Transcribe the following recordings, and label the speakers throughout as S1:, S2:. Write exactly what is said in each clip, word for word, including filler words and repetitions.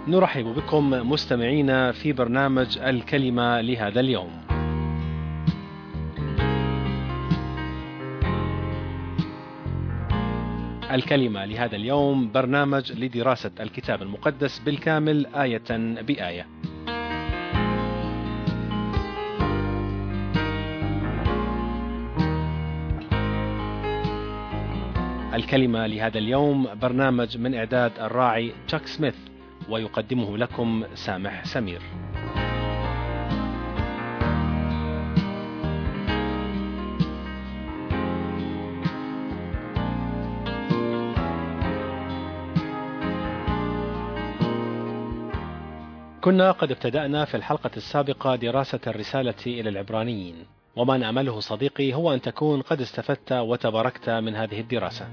S1: نرحب بكم مستمعينا في برنامج الكلمة لهذا اليوم. الكلمة لهذا اليوم برنامج لدراسة الكتاب المقدس بالكامل آية بآية. الكلمة لهذا اليوم برنامج من إعداد الراعي تشاك سميث، ويقدمه لكم سامح سمير. كنا قد ابتدأنا في الحلقة السابقة دراسة الرسالة إلى العبرانيين، وما نأمله صديقي هو أن تكون قد استفدت وتباركت من هذه الدراسة.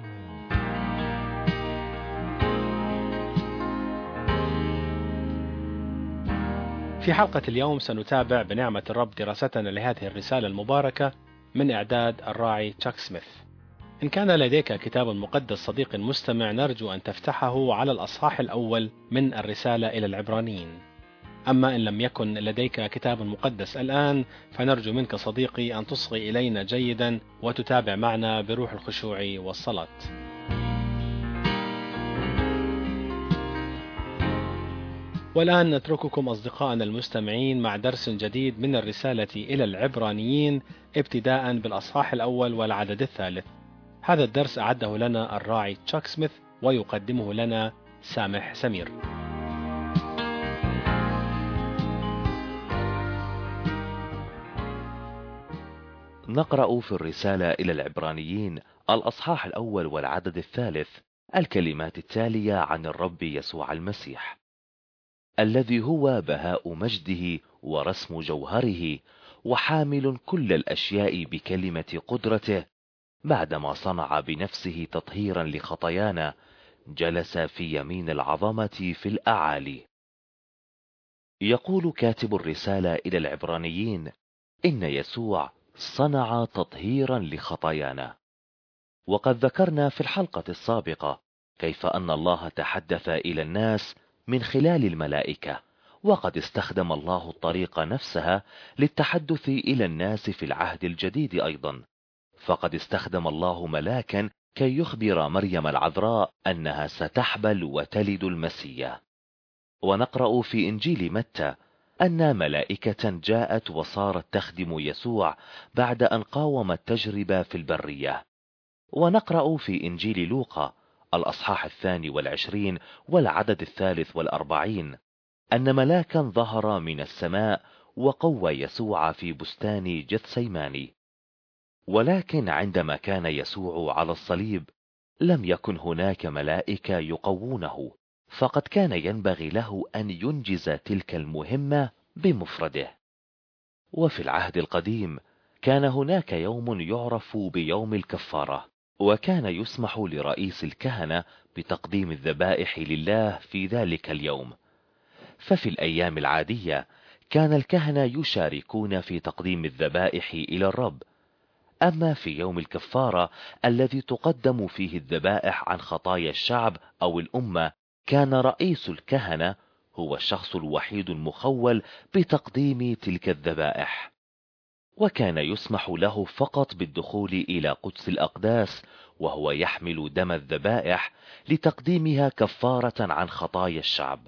S1: في حلقة اليوم سنتابع بنعمة الرب دراستنا لهذه الرسالة المباركة من إعداد الراعي تشاك سميث. إن كان لديك كتاب مقدس صديق مستمع، نرجو أن تفتحه على الأصحاح الأول من الرسالة إلى العبرانيين. أما إن لم يكن لديك كتاب مقدس الآن، فنرجو منك صديقي أن تصغي إلينا جيدا وتتابع معنا بروح الخشوع والصلاة. والآن نترككم أصدقائنا المستمعين مع درس جديد من الرسالة إلى العبرانيين، ابتداء بالأصحاح الأول والعدد الثالث. هذا الدرس أعده لنا الراعي تشاك سميث، ويقدمه لنا سامح سمير.
S2: نقرأ في الرسالة إلى العبرانيين الأصحاح الأول والعدد الثالث الكلمات التالية عن الرب يسوع المسيح، الذي هو بهاء مجده ورسم جوهره، وحامل كل الأشياء بكلمة قدرته، بعدما صنع بنفسه تطهيرا لخطايانا، جلس في يمين العظمة في الأعالي. يقول كاتب الرسالة إلى العبرانيين إن يسوع صنع تطهيرا لخطايانا. وقد ذكرنا في الحلقة السابقة كيف أن الله تحدث إلى الناس من خلال الملائكة، وقد استخدم الله الطريقة نفسها للتحدث إلى الناس في العهد الجديد أيضا، فقد استخدم الله ملاكا كي يخبر مريم العذراء أنها ستحبل وتلد المسيح. ونقرأ في إنجيل متى أن ملائكة جاءت وصارت تخدم يسوع بعد أن قاوم التجربة في البرية. ونقرأ في إنجيل لوقا الأصحاح الثاني والعشرين والعدد الثالث والأربعين أن ملاكا ظهر من السماء وقوى يسوع في بستان جثسيماني. ولكن عندما كان يسوع على الصليب لم يكن هناك ملائكة يقوونه، فقد كان ينبغي له أن ينجز تلك المهمة بمفرده. وفي العهد القديم كان هناك يوم يعرف بيوم الكفارة، وكان يسمح لرئيس الكهنة بتقديم الذبائح لله في ذلك اليوم. ففي الأيام العادية كان الكهنة يشاركون في تقديم الذبائح إلى الرب، أما في يوم الكفارة الذي تقدم فيه الذبائح عن خطايا الشعب أو الأمة، كان رئيس الكهنة هو الشخص الوحيد المخول بتقديم تلك الذبائح، وكان يسمح له فقط بالدخول إلى قدس الأقداس وهو يحمل دم الذبائح لتقديمها كفارة عن خطايا الشعب.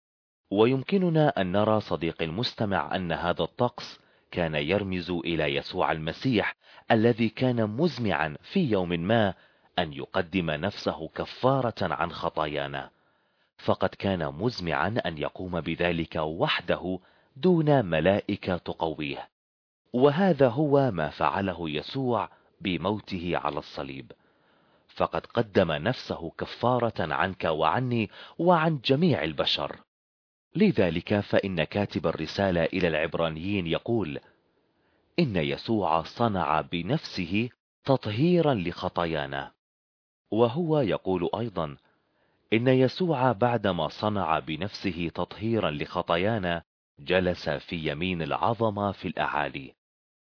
S2: ويمكننا أن نرى صديق المستمع أن هذا الطقس كان يرمز إلى يسوع المسيح الذي كان مزمعا في يوم ما أن يقدم نفسه كفارة عن خطايانا، فقد كان مزمعا أن يقوم بذلك وحده دون ملائكة تقويه. وهذا هو ما فعله يسوع بموته على الصليب، فقد قدم نفسه كفارة عنك وعني وعن جميع البشر. لذلك فإن كاتب الرسالة إلى العبرانيين يقول إن يسوع صنع بنفسه تطهيرا لخطايانا. وهو يقول أيضا إن يسوع بعدما صنع بنفسه تطهيرا لخطايانا جلس في يمين العظمة في الأعالي.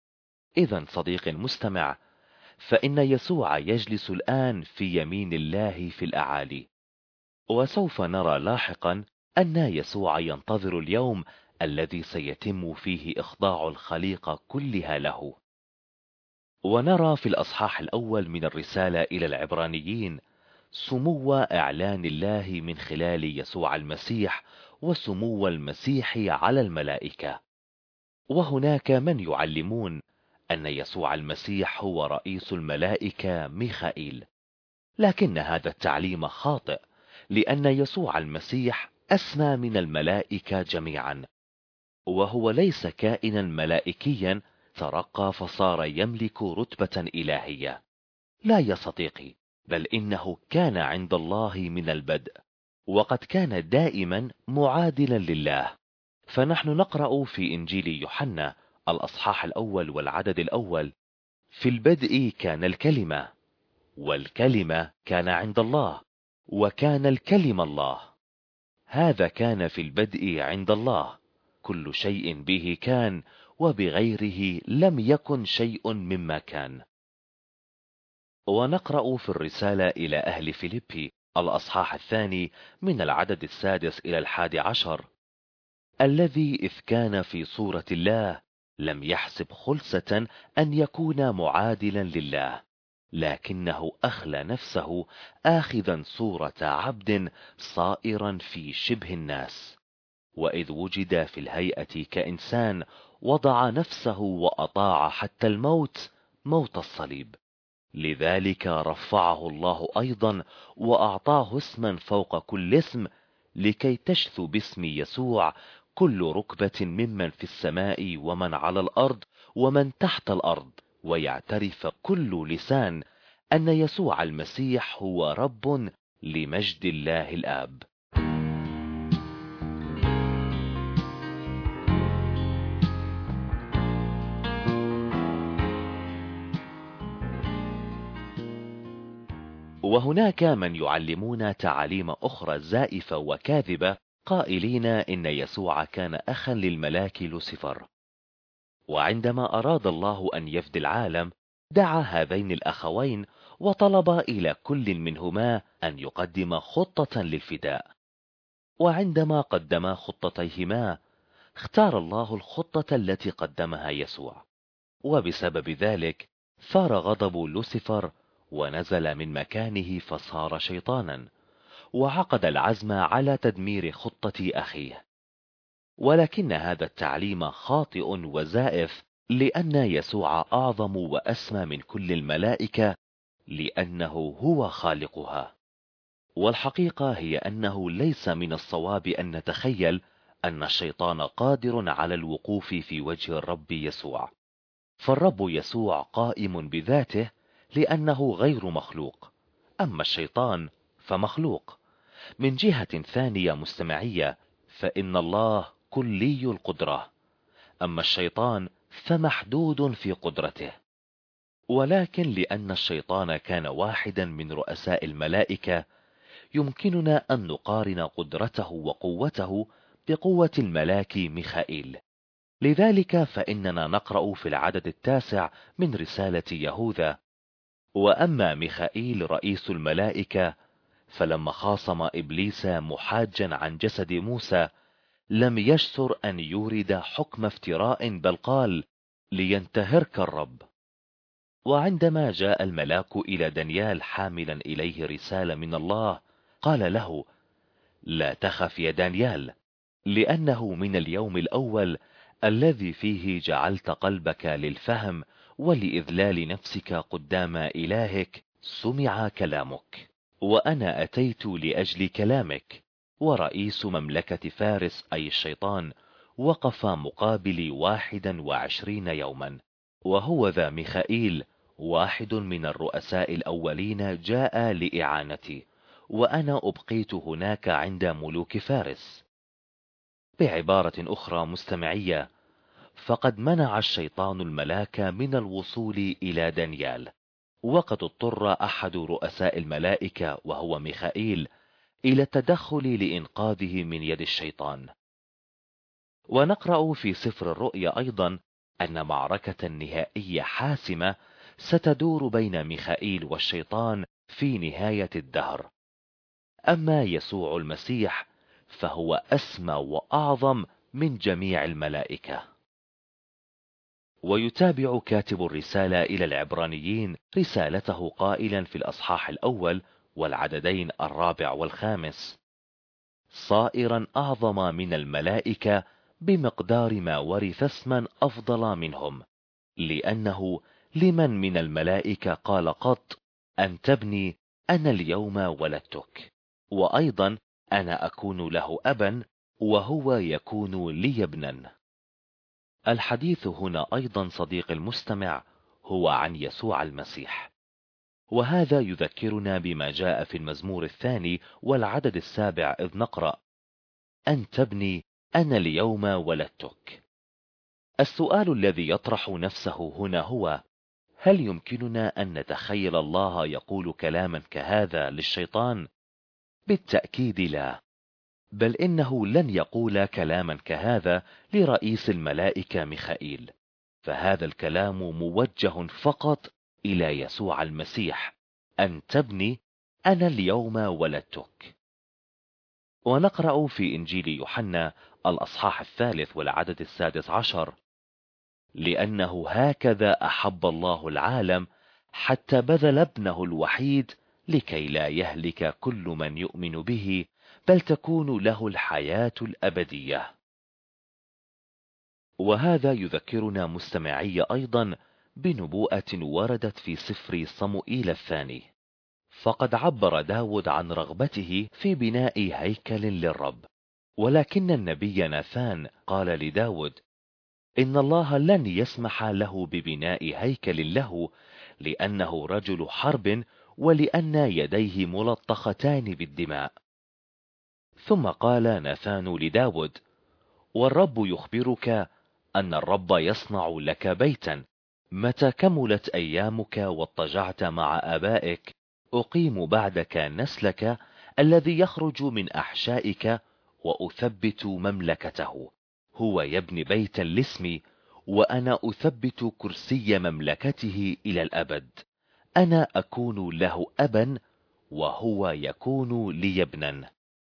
S2: إذن صديق المستمع، فإن يسوع يجلس الآن في يمين الله في الأعالي. وسوف نرى لاحقا أن يسوع ينتظر اليوم الذي سيتم فيه إخضاع الخليقة كلها له. ونرى في الأصحاح الأول من الرسالة إلى العبرانيين سمو إعلان الله من خلال يسوع المسيح وسمو المسيح على الملائكة. وهناك من يعلمون أن يسوع المسيح هو رئيس الملائكة ميخائيل، لكن هذا التعليم خاطئ، لأن يسوع المسيح أسمى من الملائكة جميعا، وهو ليس كائنا ملائكيا ترقى فصار يملك رتبة إلهية. لا يا صديقي، بل إنه كان عند الله من البدء، وقد كان دائما معادلا لله. فنحن نقرأ في إنجيل يوحنا الأصحاح الأول والعدد الأول: في البدء كان الكلمة، والكلمة كان عند الله، وكان الكلمة الله. هذا كان في البدء عند الله. كل شيء به كان، وبغيره لم يكن شيء مما كان. ونقرأ في الرسالة إلى أهل فيليبي الأصحاح الثاني من العدد السادس إلى الحادي عشر: الذي إذ كان في صورة الله لم يحسب خلسة أن يكون معادلا لله، لكنه أخلى نفسه آخذا صورة عبد صائرا في شبه الناس، وإذ وجد في الهيئة كإنسان وضع نفسه وأطاع حتى الموت، موت الصليب. لذلك رفعه الله أيضا وأعطاه اسما فوق كل اسم، لكي تشثو باسم يسوع كل ركبة ممن في السماء ومن على الأرض ومن تحت الأرض، ويعترف كل لسان أن يسوع المسيح هو رب، لمجد الله الآب. وهناك من يعلمون تعاليم أخرى زائفة وكاذبة، قائلين إن يسوع كان أخا للملاك لوسيفر. وعندما أراد الله أن يفدي العالم دعا هذين الأخوين وطلب إلى كل منهما أن يقدم خطة للفداء. وعندما قدما خطتيهما اختار الله الخطة التي قدمها يسوع، وبسبب ذلك ثار غضب لوسيفر ونزل من مكانه فصار شيطانا، وعقد العزم على تدمير خطة أخيه. ولكن هذا التعليم خاطئ وزائف، لأن يسوع أعظم وأسمى من كل الملائكة، لأنه هو خالقها. والحقيقة هي أنه ليس من الصواب أن نتخيل أن الشيطان قادر على الوقوف في وجه الرب يسوع، فالرب يسوع قائم بذاته لأنه غير مخلوق، أما الشيطان فمخلوق. من جهة ثانية مستمعية، فإن الله كلي القدرة، أما الشيطان فمحدود في قدرته. ولكن لأن الشيطان كان واحدا من رؤساء الملائكة، يمكننا أن نقارن قدرته وقوته بقوة الملاك ميخائيل. لذلك فإننا نقرأ في العدد التاسع من رسالة يهوذا: وأما ميخائيل رئيس الملائكة فلما خاصم إبليس محاجا عن جسد موسى لم يجسر أن يورد حكم افتراء، بل قال: لينتهرك الرب. وعندما جاء الملاك إلى دانيال حاملا إليه رسالة من الله، قال له: لا تخف يا دانيال، لأنه من اليوم الأول الذي فيه جعلت قلبك للفهم ولإذلال نفسك قدام إلهك سمع كلامك، وأنا أتيت لأجل كلامك. ورئيس مملكة فارس أي الشيطان وقف مقابلي واحدا وعشرين يوما، وهو ذا ميخائيل واحد من الرؤساء الأولين جاء لإعانتي، وأنا أبقيت هناك عند ملوك فارس. بعبارة أخرى مستمعية، فقد منع الشيطان الملاك من الوصول إلى دانيال، وقد اضطر أحد رؤساء الملائكة وهو ميخائيل إلى التدخل لإنقاذه من يد الشيطان. ونقرأ في سفر الرؤيا أيضا أن معركة نهائية حاسمة ستدور بين ميخائيل والشيطان في نهاية الدهر. أما يسوع المسيح فهو أسمى وأعظم من جميع الملائكة. ويتابع كاتب الرسالة إلى العبرانيين رسالته قائلا في الأصحاح الأول والعددين الرابع والخامس: صائرا أعظم من الملائكة بمقدار ما ورث اسما أفضل منهم، لأنه لمن من الملائكة قال قط: أنت ابني أنا اليوم ولدتك، وأيضا أنا أكون له أبا وهو يكون لي ابنا. الحديث هنا أيضا صديق المستمع هو عن يسوع المسيح، وهذا يذكرنا بما جاء في المزمور الثاني والعدد السابع إذ نقرأ: أنت ابني أنا اليوم ولدتك. السؤال الذي يطرح نفسه هنا هو: هل يمكننا أن نتخيل الله يقول كلاما كهذا للشيطان؟ بالتأكيد لا، بل إنه لن يقول كلاما كهذا لرئيس الملائكة ميخائيل، فهذا الكلام موجه فقط إلى يسوع المسيح: أنت ابني أنا اليوم ولدتك. ونقرأ في إنجيل يوحنا الأصحاح الثالث والعدد السادس عشر: لأنه هكذا أحب الله العالم حتى بذل ابنه الوحيد لكي لا يهلك كل من يؤمن به بل تكون له الحياة الأبدية. وهذا يذكرنا مستمعي أيضا بنبوءة وردت في سفر صموئيل الثاني، فقد عبر داود عن رغبته في بناء هيكل للرب، ولكن النبي ناثان قال لداود: إن الله لن يسمح له ببناء هيكل له، لأنه رجل حرب ولأن يديه ملطختان بالدماء. ثم قال ناثان لداود: والرب يخبرك أن الرب يصنع لك بيتا، متى كملت أيامك واضطجعت مع آبائك أقيم بعدك نسلك الذي يخرج من أحشائك وأثبت مملكته، هو يبني بيتا لاسمي وأنا أثبت كرسي مملكته إلى الأبد، أنا أكون له أبا وهو يكون لي ابنا.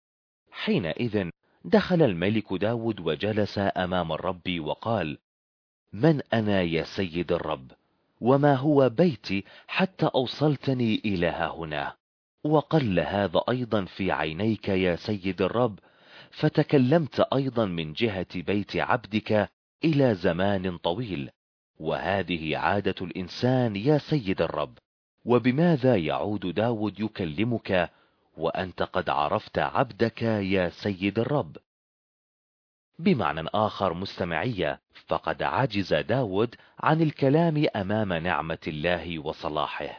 S2: حينئذ دخل الملك داود وجلس أمام الرب وقال: من أنا يا سيد الرب؟ وما هو بيتي حتى أوصلتني إلى هنا؟ وقل هذا أيضا في عينيك يا سيد الرب، فتكلمت أيضا من جهة بيت عبدك إلى زمان طويل، وهذه عادة الإنسان يا سيد الرب. وبماذا يعود داود يكلمك وأنت قد عرفت عبدك يا سيد الرب؟ بمعنى آخر مستمعية، فقد عجز داود عن الكلام أمام نعمة الله وصلاحه.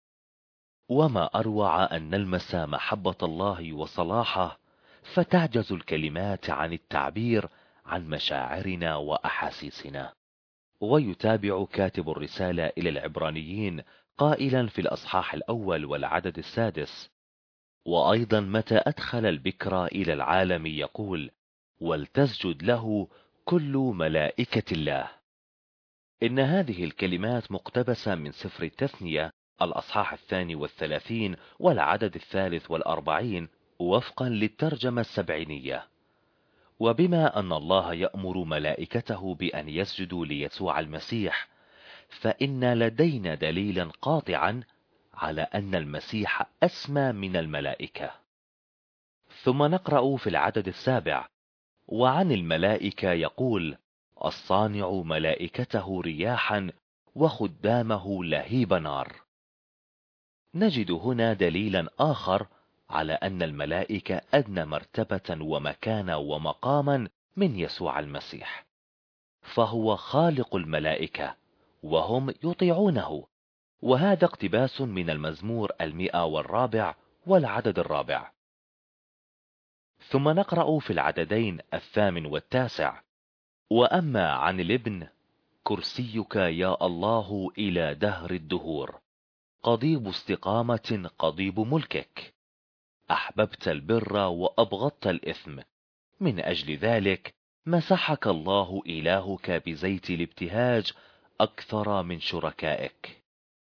S2: وما أروع أن نلمس محبة الله وصلاحه، فتعجز الكلمات عن التعبير عن مشاعرنا وأحاسيسنا. ويتابع كاتب الرسالة إلى العبرانيين قائلا في الأصحاح الأول والعدد السادس: وأيضا متى أدخل البكر إلى العالم يقول: ولتسجد له كل ملائكة الله. إن هذه الكلمات مقتبسة من سفر التثنية الأصحاح الثاني والثلاثين والعدد الثالث والأربعين وفقا للترجمة السبعينية. وبما أن الله يأمر ملائكته بأن يسجدوا ليسوع المسيح، فإن لدينا دليلا قاطعا على أن المسيح أسمى من الملائكة. ثم نقرأ في العدد السابع: وعن الملائكة يقول: الصانع ملائكته رياحا وخدامه لهيب نار. نجد هنا دليلا آخر على أن الملائكة أدنى مرتبة ومكانة ومقاما من يسوع المسيح، فهو خالق الملائكة وهم يطيعونه. وهذا اقتباس من المزمور المئة والرابع والعدد الرابع. ثم نقرأ في العددين الثامن والتاسع: وأما عن الابن كرسيك يا الله إلى دهر الدهور، قضيب استقامة قضيب ملكك، أحببت البر وأبغضت الإثم، من أجل ذلك مسحك الله إلهك بزيت الابتهاج أكثر من شركائك.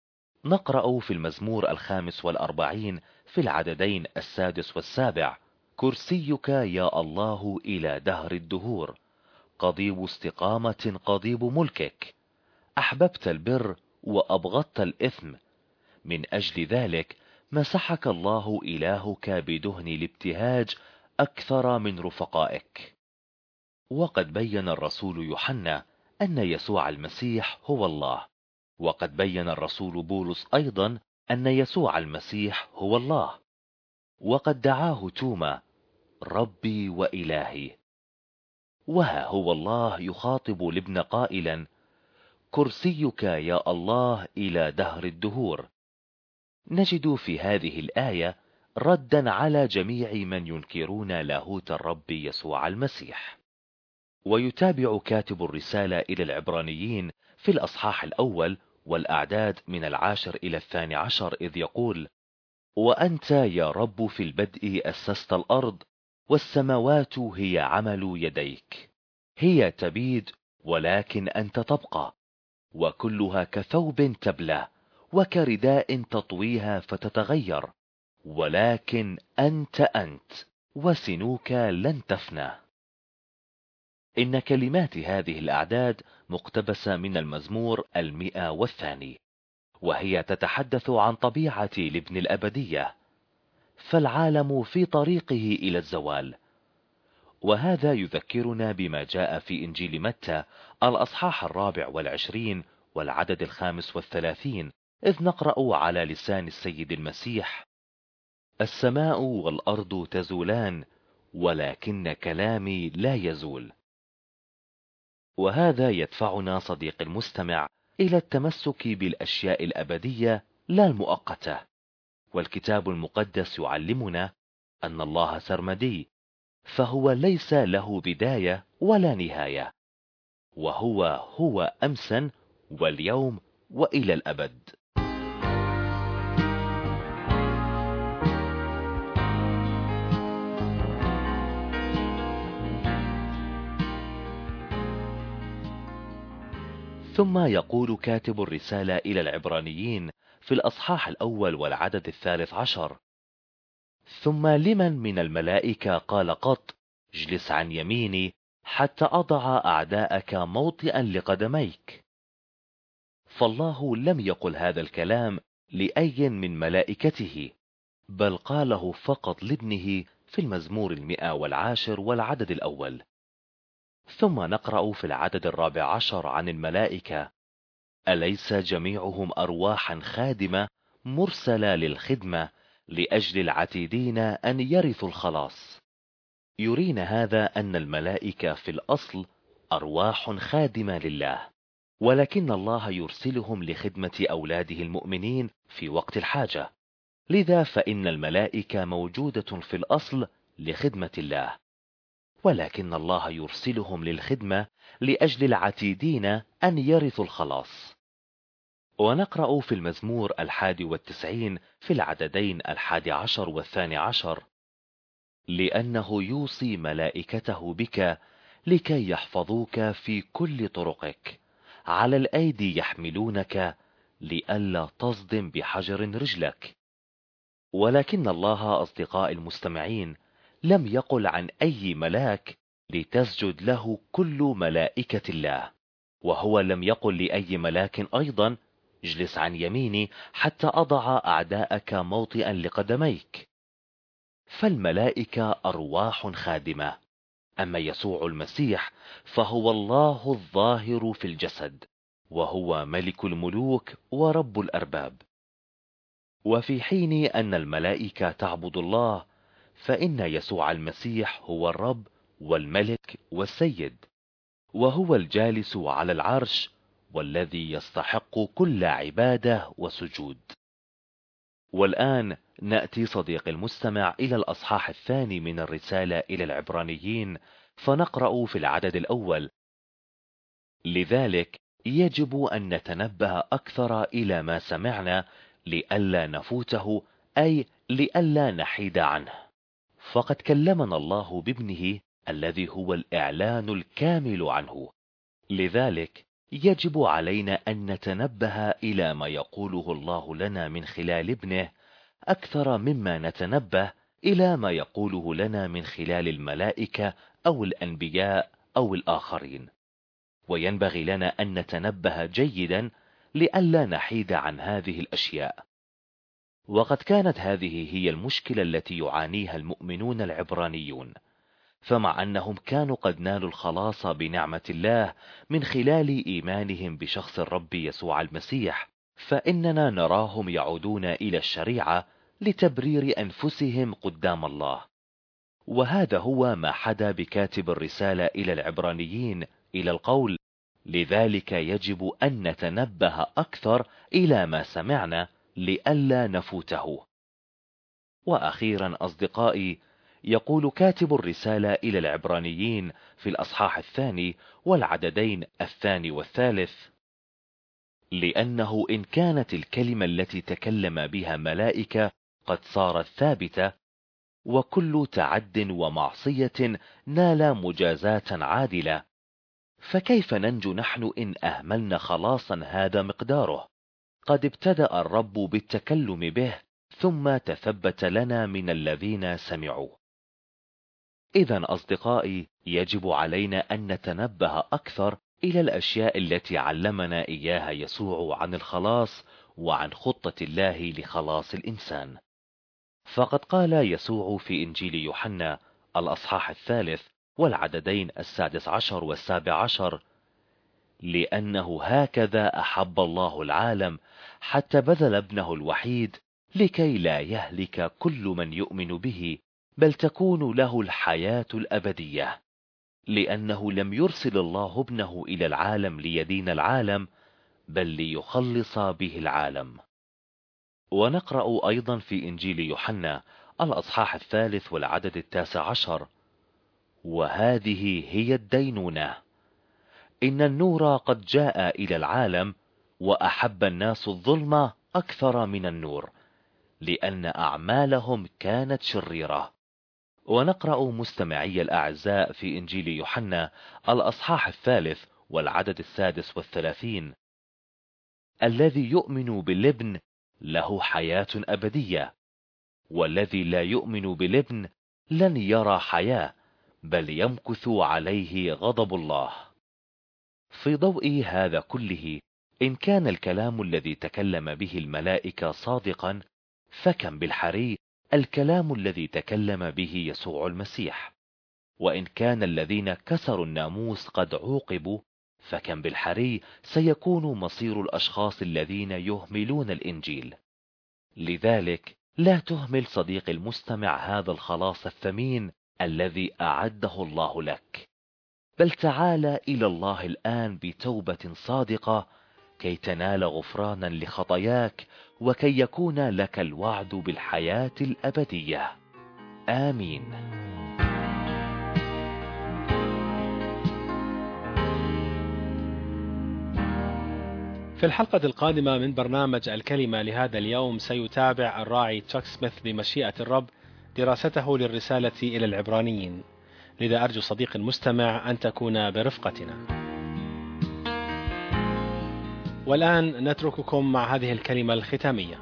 S2: نقرأ في المزمور الخامس والأربعين في العددين السادس والسابع: كرسيك يا الله إلى دهر الدهور، قضيب استقامة قضيب ملكك، أحببت البر وأبغضت الإثم، من أجل ذلك مسحك الله إلهك بدهن الابتهاج أكثر من رفقائك. وقد بين الرسول يوحنا أن يسوع المسيح هو الله، وقد بين الرسول بولس أيضا أن يسوع المسيح هو الله، وقد دعاه توما ربي وإلهي. وها هو الله يخاطب الابن قائلا: كرسيك يا الله إلى دهر الدهور. نجد في هذه الآية ردا على جميع من ينكرون لاهوت الرب يسوع المسيح. ويتابع كاتب الرسالة إلى العبرانيين في الأصحاح الأول والأعداد من العاشر إلى الثاني عشر إذ يقول: وأنت يا رب في البدء أسست الأرض، والسماوات هي عمل يديك، هي تبيد ولكن أنت تبقى، وكلها كثوب تبلى، وكرداء تطويها فتتغير، ولكن أنت أنت، وسنوك لن تفنى. إن كلمات هذه الأعداد مقتبسة من المزمور المئة والثاني، وهي تتحدث عن طبيعة الابن الأبدية، فالعالم في طريقه إلى الزوال. وهذا يذكرنا بما جاء في إنجيل متى الأصحاح الرابع والعشرين والعدد الخامس والثلاثين، إذ نقرأ على لسان السيد المسيح: السماء والأرض تزولان ولكن كلامي لا يزول. وهذا يدفعنا صديق المستمع إلى التمسك بالأشياء الأبدية لا المؤقتة. والكتاب المقدس يعلمنا أن الله سرمدي، فهو ليس له بداية ولا نهاية، وهو هو أمسا واليوم وإلى الأبد. ثم يقول كاتب الرسالة إلى العبرانيين في الأصحاح الأول والعدد الثالث عشر: ثم لمن من الملائكة قال قط: اجلس عن يميني حتى أضع أعداءك موطئا لقدميك. فالله لم يقل هذا الكلام لأي من ملائكته، بل قاله فقط لابنه في المزمور المئة والعاشر والعدد الأول. ثم نقرأ في العدد الرابع عشر عن الملائكة: أليس جميعهم أرواحا خادمة مرسلة للخدمة لأجل العتيدين أن يرثوا الخلاص. يرينا هذا أن الملائكة في الأصل أرواح خادمة لله، ولكن الله يرسلهم لخدمة أولاده المؤمنين في وقت الحاجة. لذا فإن الملائكة موجودة في الأصل لخدمة الله، ولكن الله يرسلهم للخدمة لأجل العتيدين أن يرثوا الخلاص. ونقرأ في المزمور الحادي والتسعين في العددين الحادي عشر والثاني عشر: لأنه يوصي ملائكته بك لكي يحفظوك في كل طرقك، على الأيدي يحملونك لئلا تصدم بحجر رجلك. ولكن الله أصدقاء المستمعين لم يقل عن أي ملاك لتسجد له كل ملائكة الله، وهو لم يقل لأي ملاك أيضا: اجلس عن يميني حتى أضع أعداءك موطئا لقدميك. فالملائكة أرواح خادمة، أما يسوع المسيح فهو الله الظاهر في الجسد، وهو ملك الملوك ورب الأرباب. وفي حين أن الملائكة تعبد الله، فإن يسوع المسيح هو الرب والملك والسيد، وهو الجالس على العرش والذي يستحق كل عبادة وسجود. والآن نأتي صديق المستمع إلى الأصحاح الثاني من الرسالة إلى العبرانيين، فنقرأ في العدد الأول: لذلك يجب أن نتنبه أكثر إلى ما سمعنا لئلا نفوته، أي لئلا نحيد عنه. فقد كلمنا الله بابنه الذي هو الإعلان الكامل عنه، لذلك يجب علينا أن نتنبه إلى ما يقوله الله لنا من خلال ابنه أكثر مما نتنبه إلى ما يقوله لنا من خلال الملائكة أو الأنبياء أو الآخرين، وينبغي لنا أن نتنبه جيدا لئلا نحيد عن هذه الأشياء. وقد كانت هذه هي المشكلة التي يعانيها المؤمنون العبرانيون، فمع أنهم كانوا قد نالوا الخلاص بنعمة الله من خلال إيمانهم بشخص الرب يسوع المسيح، فإننا نراهم يعودون إلى الشريعة لتبرير أنفسهم قدام الله. وهذا هو ما حدا بكاتب الرسالة إلى العبرانيين إلى القول: لذلك يجب أن نتنبه أكثر إلى ما سمعنا لئلا نفوته. وأخيرا أصدقائي، يقول كاتب الرسالة إلى العبرانيين في الأصحاح الثاني والعددين الثاني والثالث: لأنه إن كانت الكلمة التي تكلم بها ملائكة قد صارت ثابتة، وكل تعد ومعصية نال مجازاة عادلة، فكيف ننجو نحن إن أهملنا خلاصا هذا مقداره؟ قد ابتدأ الرب بالتكلم به، ثم تثبت لنا من الذين سمعوا. إذن أصدقائي، يجب علينا أن نتنبه أكثر إلى الأشياء التي علمنا إياها يسوع عن الخلاص وعن خطة الله لخلاص الإنسان. فقد قال يسوع في إنجيل يوحنا الأصحاح الثالث والعددين السادس عشر والسابع عشر: لأنه هكذا أحب الله العالم حتى بذل ابنه الوحيد لكي لا يهلك كل من يؤمن به، بل تكون له الحياة الأبدية. لأنه لم يرسل الله ابنه إلى العالم ليدين العالم، بل ليخلص به العالم. ونقرأ أيضا في إنجيل يوحنا الأصحاح الثالث والعدد التاسع عشر: وهذه هي الدينونة، إن النور قد جاء إلى العالم، وأحب الناس الظلم أكثر من النور، لأن أعمالهم كانت شريرة. ونقرأ مستمعي الأعزاء في إنجيل يوحنا الأصحاح الثالث والعدد السادس والثلاثين: الذي يؤمن بالابن له حياة أبدية، والذي لا يؤمن بالابن لن يرى حياة، بل يمكث عليه غضب الله. في ضوء هذا كله، إن كان الكلام الذي تكلم به الملائكة صادقا، فكم بالحري الكلام الذي تكلم به يسوع المسيح. وإن كان الذين كسروا الناموس قد عوقبوا، فكم بالحري سيكون مصير الأشخاص الذين يهملون الإنجيل. لذلك لا تهمل صديق المستمع هذا الخلاص الثمين الذي أعده الله لك، بل تعال إلى الله الآن بتوبة صادقة كي تنال غفرانا لخطاياك، وكي يكون لك الوعد بالحياة الأبدية. آمين.
S1: في الحلقة القادمة من برنامج الكلمة لهذا اليوم سيتابع الراعي تشاك سميث بمشيئة الرب دراسته للرسالة إلى العبرانيين، لذا أرجو صديق المستمع أن تكون برفقتنا. والآن نترككم مع هذه الكلمة الختامية.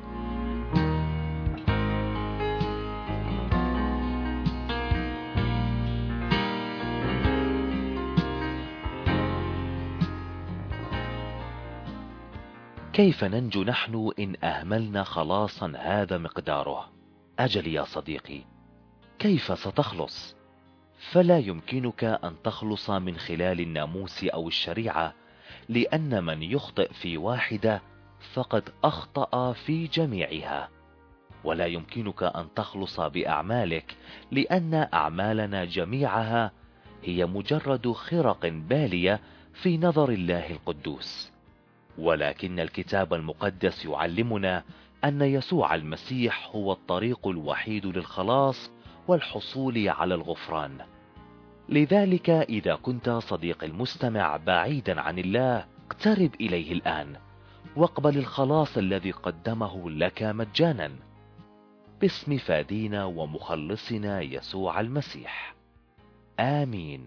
S2: كيف ننجو نحن إن أهملنا خلاصا هذا مقداره؟ أجل يا صديقي، كيف ستخلص؟ فلا يمكنك أن تخلص من خلال الناموس أو الشريعة، لأن من يخطئ في واحدة فقد أخطأ في جميعها. ولا يمكنك أن تخلص بأعمالك، لأن أعمالنا جميعها هي مجرد خرق بالية في نظر الله القدوس. ولكن الكتاب المقدس يعلمنا أن يسوع المسيح هو الطريق الوحيد للخلاص والحصول على الغفران. لذلك إذا كنت صديق المستمع بعيدا عن الله، اقترب إليه الآن واقبل الخلاص الذي قدمه لك مجانا باسم فادينا ومخلصنا يسوع المسيح. آمين.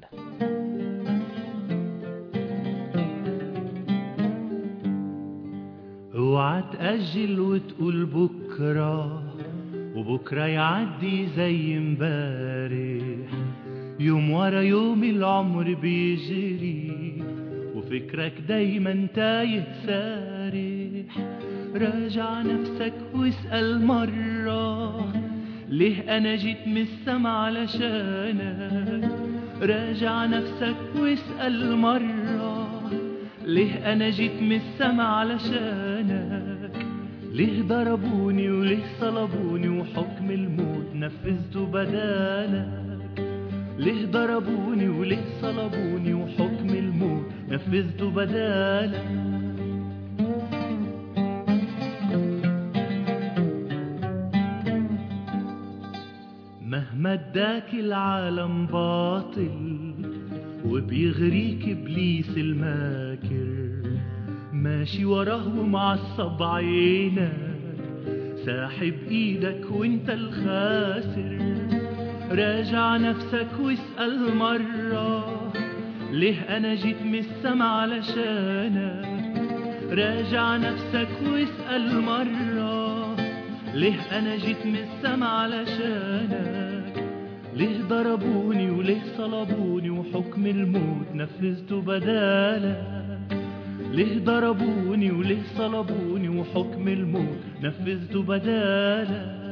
S3: اوعى تأجل وتقول بكرة، وبكرة يعدي زي امبارح، يوم ورا يوم العمر بيجري وفكرك دايما تايه سارح. راجع نفسك واسأل مرة، ليه أنا جيت من السما علشانك؟ راجع نفسك واسأل مرة، ليه أنا جيت من السما علشانك؟ ليه ضربوني وليه صلبوني وحكم الموت نفذته بدالك؟ ليه ضربوني وليه صلبوني وحكم الموت نفذته بدالك؟ مهما اداك العالم باطل وبيغريك ابليس الماكر، ماشي وراه ومعصب عينك، ساحب ايدك وانت الخاسر. راجع نفسك واسأل مرة، ليه انا جيت من السما علشانك؟ راجع نفسك واسأل مرة، ليه انا جيت من السما علشانك؟ ليه ضربوني وليه صلبوني وحكم الموت نفذته بدالك؟ ليه ضربوني وليه صلبوني وحكم الموت نفذته بدالك؟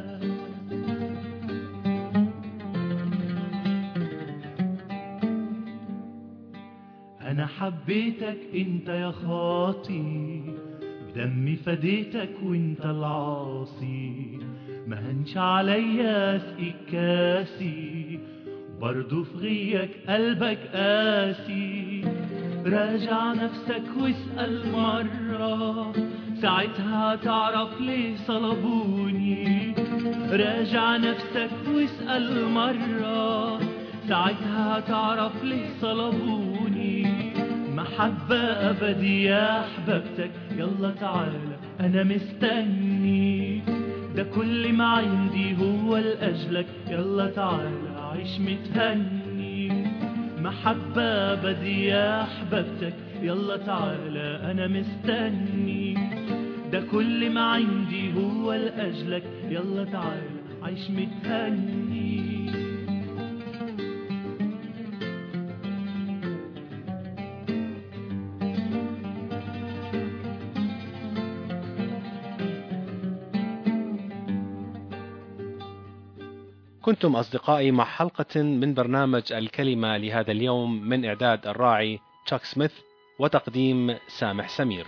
S3: أنا حبيتك أنت يا خاطي، بدمي فديتك وأنت العاصي، ما هنش عليا اسقيك كاسي، برضو في غيك قلبك قاسي. راجع نفسك واسأل مرة، ساعتها تعرف ليه صلبوني. راجع نفسك واسأل مرة، ساعتها تعرف ليه صلبوني. محبة أبدية أحببتك، يلا تعالى أنا مستني، ده كل ما عندي هو لأجلك، يلا تعالى عيش متهني. محبة أبدية أحببتك، يلا تعالى أنا مستني، ده كل ما عندي هو لأجلك، يلا تعالى عيش متهني.
S1: كنتم أصدقائي مع حلقة من برنامج الكلمة لهذا اليوم من إعداد الراعي تشاك سميث وتقديم سامح سمير.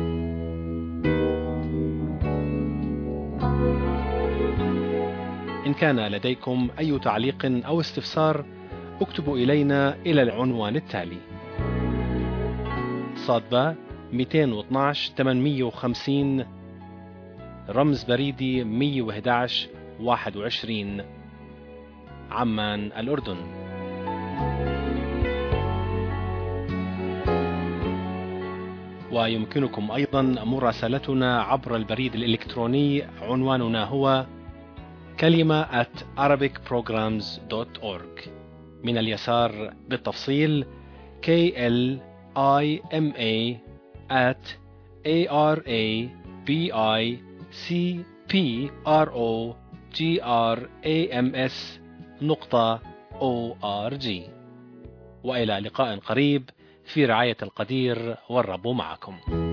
S1: إن كان لديكم أي تعليق أو استفسار اكتبوا إلينا إلى العنوان التالي: صادبة مئتين واثناشر ثمانمئة وخمسين، رمز بريدي مئة وأحد عشر واحد وعشرين، عمان الأردن. ويمكنكم أيضا مراسلتنا عبر البريد الإلكتروني، عنواننا هو كلمة at arabic programs dot org. من اليسار بالتفصيل K L I M A at A R A B I C P R O G R A M S نقطة أو آر جي. وإلى لقاء قريب في رعاية القدير، والرب معكم.